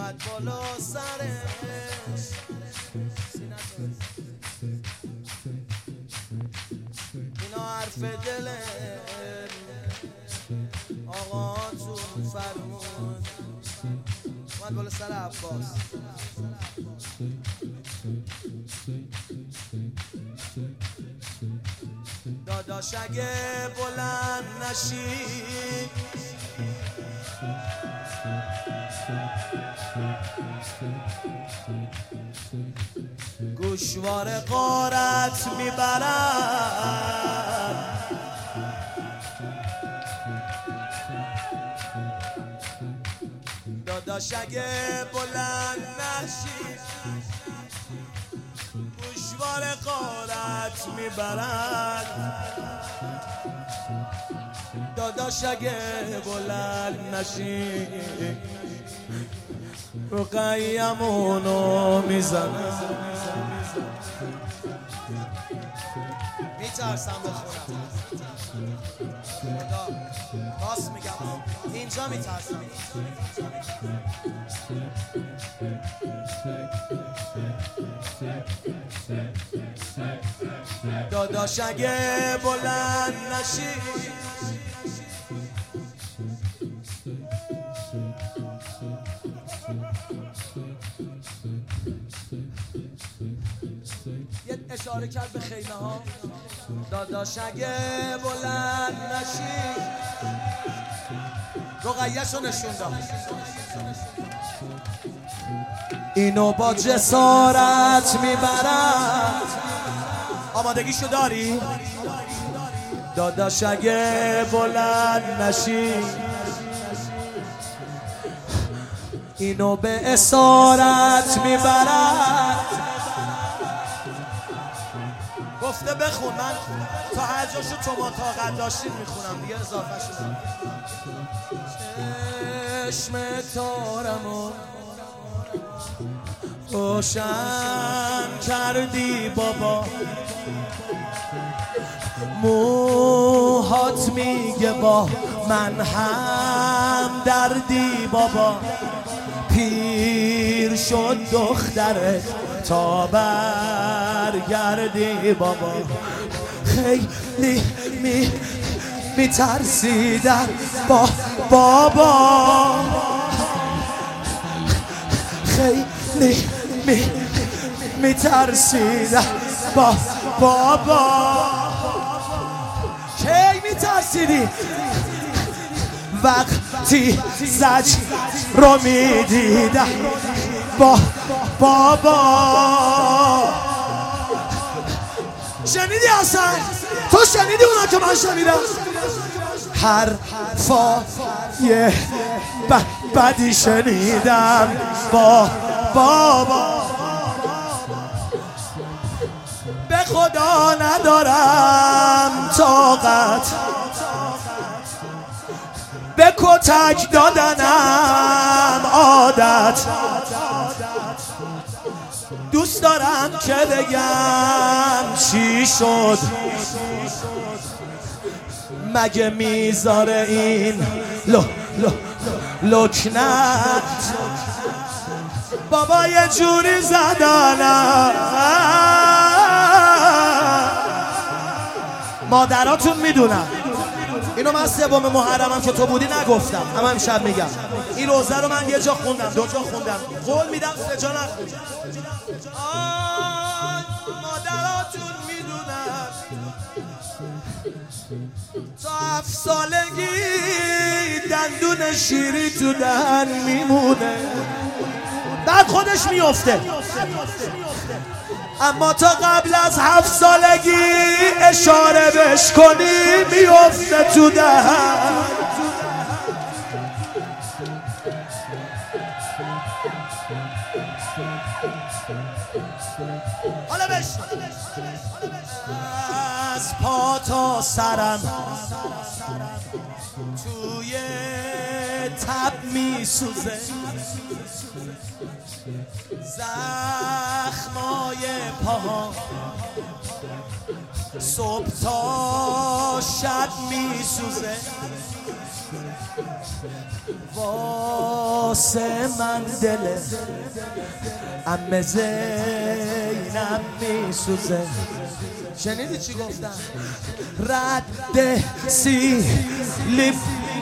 اومد بالا سرش اینا حرف دله آقاتون فرمود اومد بالا سر عباس داداش اگه بلند نشی گوشوار غارت میبرد داداش اگه بلند نشی گوشوار غارت میبرد داداش اگه بلند نشی رقیمونو میزنه میترسم بخونم راست میگم اینجا میترسم داداش اگه بلند نشی یه اشاره کرد به خیمه ها داداش اگه بلند نشی رقیه‌شو نشون داد اینو با جسارت میبرد آمادگیشو داری؟ داداش اگه بلند نشی اینو به اسارت میبرد گفته بخون من تا هر جاشو تو ما طاقت داشتید میخونم دیگه اضافه شد چشم تارمو روشن کردی بابا موهات میگه با من هم دردی بابا پیر شد دخترت تا برگردی بابا خیلی میترسیدم با بابا خیلی میترسیدم با بابا کی میترسیدی وقتی زج رو میدیدم با بابا شنیدی اصلا؟ تو شنیدی اونا که من شنیدم؟ حرفای بدی شنیدم با بابا به خدا ندارم طاقت به کتک دادنم عادت دوست دارم که بگم چی شد مگه میذاره این لکنت بابا یه جوری زدنم مادراتون میدونم اینو من سوم محرمم که تو بودی نگفتم اما امشب میگم این روزه رو من یه جا خوندم دو جا خوندم قول میدم سه جا نخوندم مادراتون میدونم تا 7 سالگی دندون شیری تو دهن میمونه بعد خودش میفته اما تا قبل از 7 سالگی اشاره بهش کنی میفته تو دهن حالا بش از پا تا سرم توی تب میسوزه زخمای پاها صبح تا شب میسوزه واسه من دل عمه زینب میسوزه. شنیدی چی گفتم؟ رد سیلی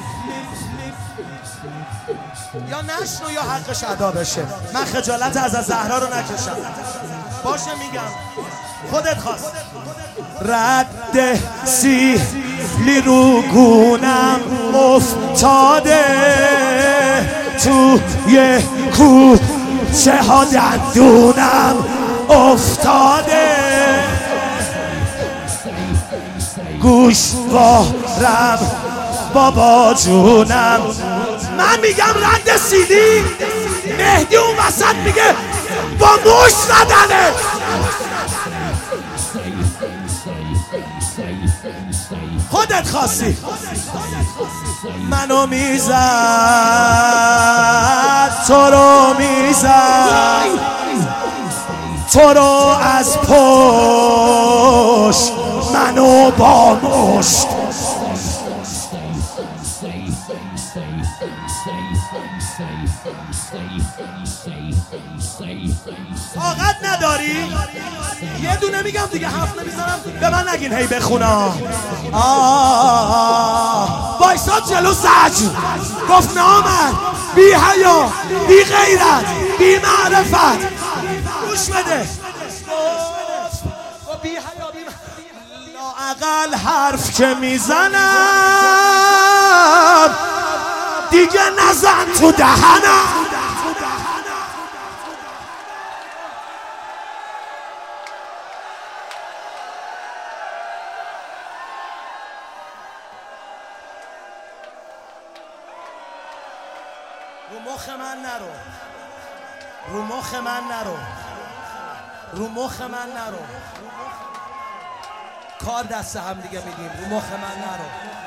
یا نشنو یا حقش ادا بشه. من خجالت از زهرا رو نکشم. باشه میگم خودت خواست. رد سیلی رو گونم افتاده تو یه کوچه ها دندونم افتاده گوش وارم بابا جونم. من میگم رد سیلی، مهدی اون وسط میگه با موش زدنه. خودت خواستی. منو میزد تو رو میزد تو رو از پشت منو با مشت. طاقت نداری؟ یه دونه میگم دیگه، حرف نمیزنم به من نگین هی بخونا. وایساد جلو زج گفت نامرد، بی حیا، بی غیرت، بی معرفت. گوش بده بی حیا، بی لااقل حرف که میزنم دیگه نزن تو دهنم. رو مخ من نرو، رو مخ من نرو، رو مخ من نرو. کار دست هم دیگه میدیم. رو مخ من نرو.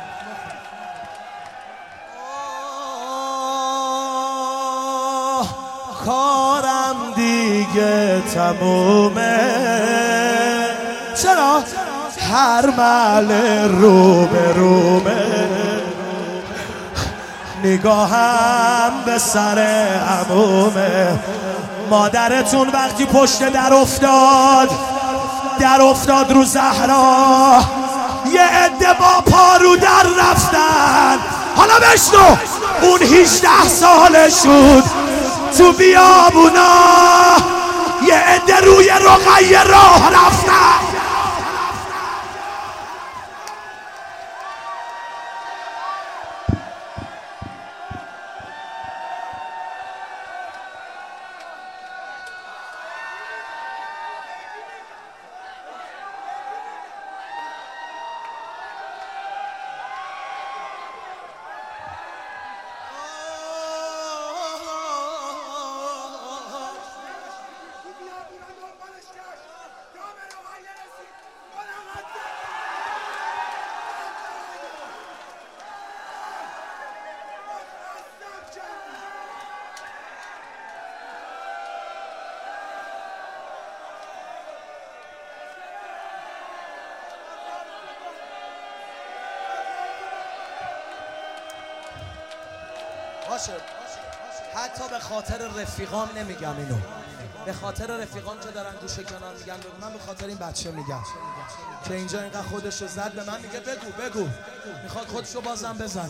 کارم دیگه تمومه. چرا؟ هر مل رو به رومه. نگاهم به سر عمومه. مادرتون وقتی پشت در افتاد رو زهرا، یه عده با پارو در رفتن. حالا بشنو، اون 18 ساله شد تو بیابونا، یه عده روی رقیه راه رفتن. باشه، حتی به خاطر رفیقام نمیگم اینو، به خاطر رفیقام که دارن گوشه کنار میگن بگو. من به خاطر این بچه میگم که اینجا اینقدر خودشو زد به من میگه بگو میخواد خودشو بازم بزنه.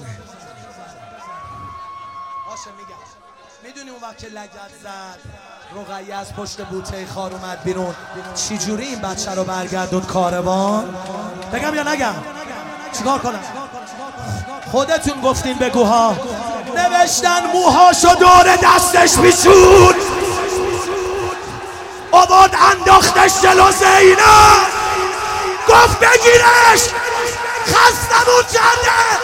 باشه میگم. میدونی اون وقت که لگد زد رقیه از پشت بوته خار اومد بیرون، چی جوری این بچه رو برگردوند کاروان؟ بگم یا نگم؟ چیکار کنم؟ خودتون گفتین بگوها. نوشتن موهاشو دور دستش بیشون، آباد انداختش جلو زینب، گفت بگیرش خستمون کرده.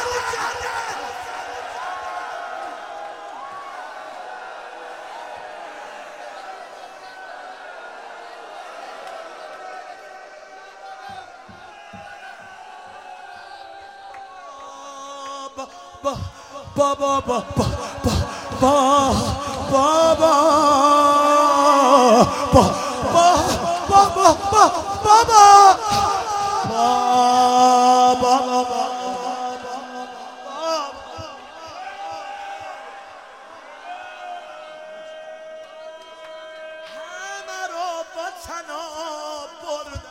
بابا تناب بردن،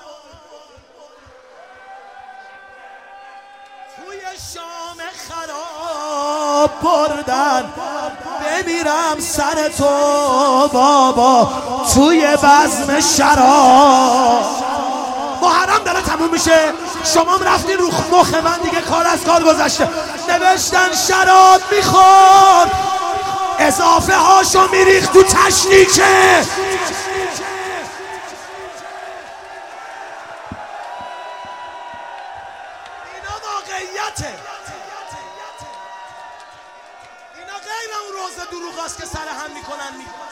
توی شام خراب بردن، بمیرم سر تو بابا توی بزم شراب. محرم داره تموم میشه، شما رفتین رو مخ من دیگه، کار از کار گذشته. نوشتن شراب میخورد اضافه هاشو میریخت تو تشنیکه. اینا واقعیته، اینا غیر اون روز دروغ هست که سر هم میکنن.